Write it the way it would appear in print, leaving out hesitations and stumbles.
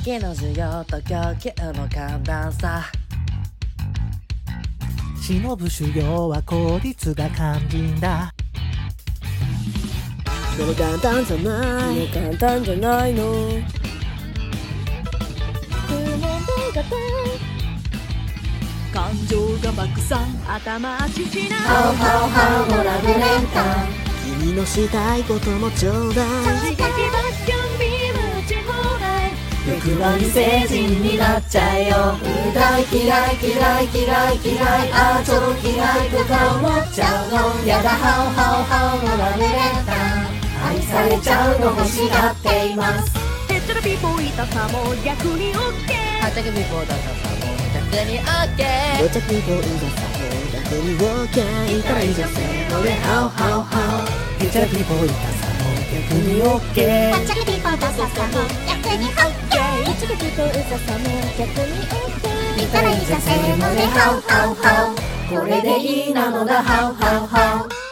きの需要と供給の寒暖差。 忍ぶ修行は効率が肝心だ。 でも簡単じゃない、簡単じゃないの。 感情が爆散、頭足しなハウハウハウのラブレンタ君のしたいこともちょうだい。 刺激バッションビーム打ち放題。 欲張り成人になっちゃえよ。大嫌い嫌い嫌い嫌い、ああ超嫌いとか思っちゃうの。やだハウハウハウのラブレンタ愛されちゃうの欲しがっています。 へっちゃらピーポー痛さも逆に OK。 はたけびこだったさも逆に OK。 到着にこういざさも逆に OK。 いたらいいじゃんせーのでハウハウハウ。 へちゃらピーポー痛さも逆に OK。 はっちゃけピーポーダサさも逆に OK。 はっちゃけピーポーうざさも逆に OK。 見たらいいじゃんせーのでハウハウハウ。 これでいいなのだハウハウハウ。